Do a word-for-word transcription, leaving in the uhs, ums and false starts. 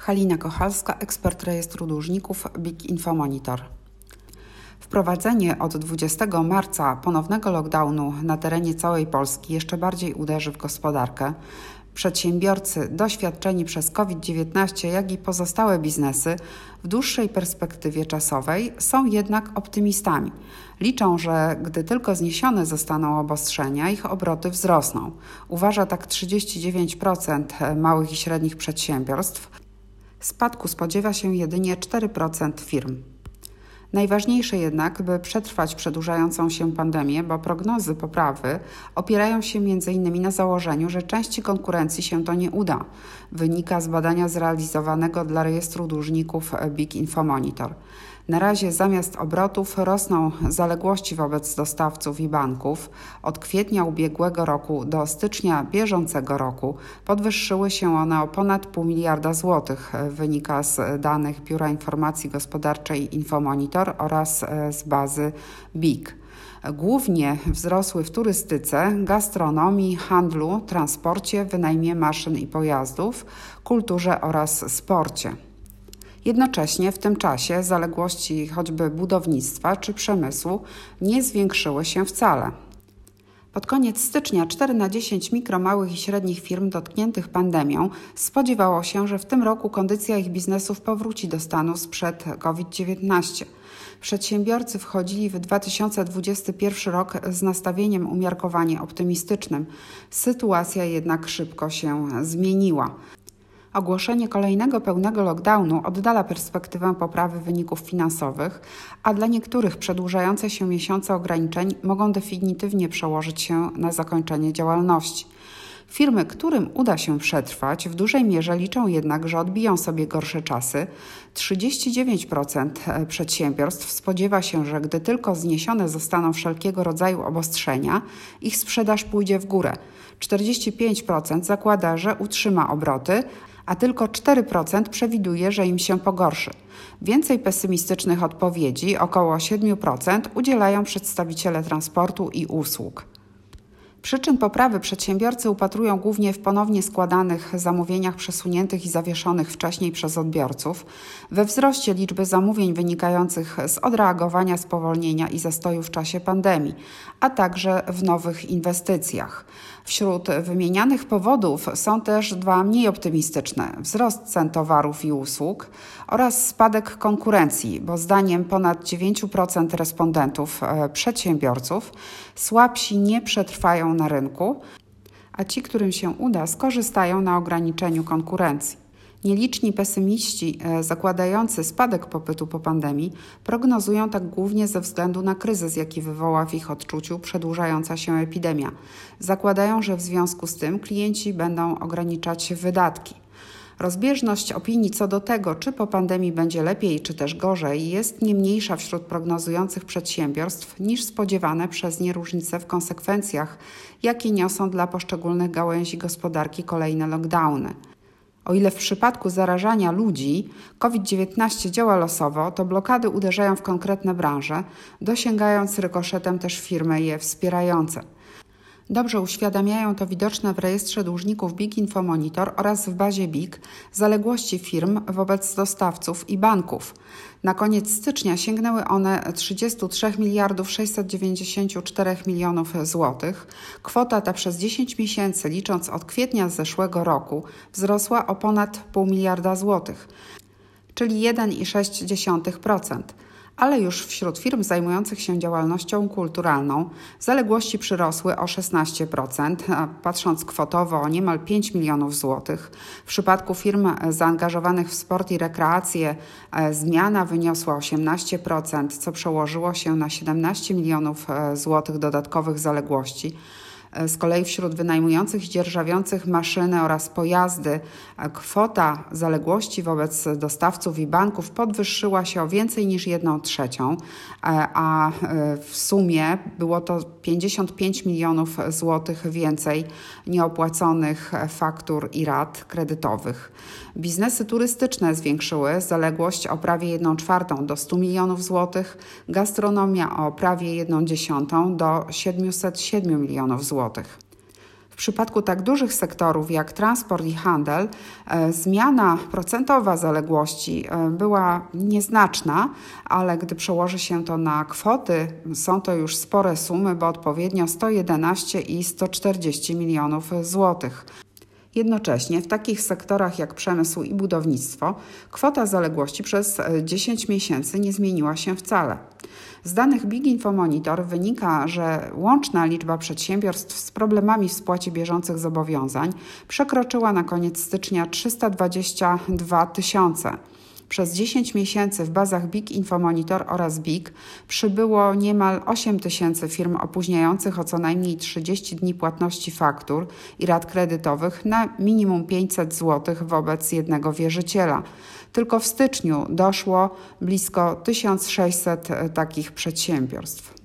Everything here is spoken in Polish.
Halina Kochalska, ekspert rejestru dłużników B I K Infomonitor. Wprowadzenie od dwudziestego marca ponownego lockdownu na terenie całej Polski jeszcze bardziej uderzy w gospodarkę. Przedsiębiorcy doświadczeni przez COVID dziewiętnaście, jak i pozostałe biznesy w dłuższej perspektywie czasowej są jednak optymistami. Liczą, że gdy tylko zniesione zostaną obostrzenia, ich obroty wzrosną. Uważa tak trzydzieści dziewięć procent małych i średnich przedsiębiorstw. Spadku spodziewa się jedynie cztery procent firm. Najważniejsze jednak, by przetrwać przedłużającą się pandemię, bo prognozy poprawy opierają się między innymi na założeniu, że części konkurencji się to nie uda. Wynika z badania zrealizowanego dla rejestru dłużników B I K Infomonitor. Na razie zamiast obrotów rosną zaległości wobec dostawców i banków. Od kwietnia ubiegłego roku do stycznia bieżącego roku podwyższyły się one o ponad pół miliarda złotych, wynika z danych Biura Informacji Gospodarczej Infomonitor oraz z bazy B I K. Głównie wzrosły w turystyce, gastronomii, handlu, transporcie, wynajmie maszyn i pojazdów, kulturze oraz sporcie. Jednocześnie w tym czasie zaległości choćby budownictwa czy przemysłu nie zwiększyły się wcale. Pod koniec stycznia cztery na dziesięć mikro, małych i średnich firm dotkniętych pandemią spodziewało się, że w tym roku kondycja ich biznesów powróci do stanu sprzed COVID dziewiętnaście. Przedsiębiorcy wchodzili w dwa tysiące dwudziesty pierwszy rok z nastawieniem umiarkowanie optymistycznym. Sytuacja jednak szybko się zmieniła. Ogłoszenie kolejnego pełnego lockdownu oddala perspektywę poprawy wyników finansowych, a dla niektórych przedłużające się miesiące ograniczeń mogą definitywnie przełożyć się na zakończenie działalności. Firmy, którym uda się przetrwać, w dużej mierze liczą jednak, że odbiją sobie gorsze czasy. trzydzieści dziewięć procent przedsiębiorstw spodziewa się, że gdy tylko zniesione zostaną wszelkiego rodzaju obostrzenia, ich sprzedaż pójdzie w górę. czterdzieści pięć procent zakłada, że utrzyma obroty, a tylko cztery procent przewiduje, że im się pogorszy. Więcej pesymistycznych odpowiedzi, około siedem procent, udzielają przedstawiciele transportu i usług. Przyczyn poprawy przedsiębiorcy upatrują głównie w ponownie składanych zamówieniach przesuniętych i zawieszonych wcześniej przez odbiorców, we wzroście liczby zamówień wynikających z odreagowania spowolnienia i zastoju w czasie pandemii, a także w nowych inwestycjach. Wśród wymienianych powodów są też dwa mniej optymistyczne: wzrost cen towarów i usług oraz spadek konkurencji, bo zdaniem ponad dziewięć procent respondentów przedsiębiorców słabsi nie przetrwają na rynku, a ci, którym się uda, skorzystają na ograniczeniu konkurencji. Nieliczni pesymiści zakładający spadek popytu po pandemii prognozują tak głównie ze względu na kryzys, jaki wywoła w ich odczuciu przedłużająca się epidemia. Zakładają, że w związku z tym klienci będą ograniczać wydatki. Rozbieżność opinii co do tego, czy po pandemii będzie lepiej, czy też gorzej, jest nie mniejsza wśród prognozujących przedsiębiorstw niż spodziewane przez nie różnice w konsekwencjach, jakie niosą dla poszczególnych gałęzi gospodarki kolejne lockdowny. O ile w przypadku zarażania ludzi COVID dziewiętnaście działa losowo, to blokady uderzają w konkretne branże, dosięgając rykoszetem też firmy je wspierające. Dobrze uświadamiają to widoczne w rejestrze dłużników B I K Infomonitor oraz w bazie B I K zaległości firm wobec dostawców i banków. Na koniec stycznia sięgnęły one trzydzieści trzy miliardów sześćset dziewięćdziesiąt cztery milionów złotych. Kwota ta przez dziesięć miesięcy, licząc od kwietnia zeszłego roku, wzrosła o ponad pół miliarda złotych, czyli jeden przecinek sześć procent. Ale już wśród firm zajmujących się działalnością kulturalną zaległości przyrosły o szesnaście procent, a patrząc kwotowo o niemal pięć milionów złotych. W przypadku firm zaangażowanych w sport i rekreację zmiana wyniosła osiemnaście procent, co przełożyło się na siedemnaście milionów złotych dodatkowych zaległości. Z kolei wśród wynajmujących i dzierżawiących maszyny oraz pojazdy kwota zaległości wobec dostawców i banków podwyższyła się o więcej niż jedną trzecią, a w sumie było to pięćdziesiąt pięć milionów złotych więcej nieopłaconych faktur i rat kredytowych. Biznesy turystyczne zwiększyły zaległość o prawie jedną czwartą do stu milionów złotych, gastronomia o prawie jedną dziesiątą do siedmiuset siedmiu milionów złotych. W przypadku tak dużych sektorów jak transport i handel zmiana procentowa zaległości była nieznaczna, ale gdy przełoży się to na kwoty, są to już spore sumy, bo odpowiednio sto jedenaście i sto czterdzieści milionów złotych. Jednocześnie w takich sektorach jak przemysł i budownictwo kwota zaległości przez dziesięć miesięcy nie zmieniła się wcale. Z danych Big Info Monitor wynika, że łączna liczba przedsiębiorstw z problemami w spłacie bieżących zobowiązań przekroczyła na koniec stycznia trzysta dwadzieścia dwa tysiące. Przez dziesięć miesięcy w bazach Big Info Monitor oraz Big przybyło niemal osiem tysięcy firm opóźniających o co najmniej trzydzieści dni płatności faktur i rat kredytowych na minimum pięćset złotych wobec jednego wierzyciela. Tylko w styczniu doszło blisko tysiąc sześćset takich przedsiębiorstw.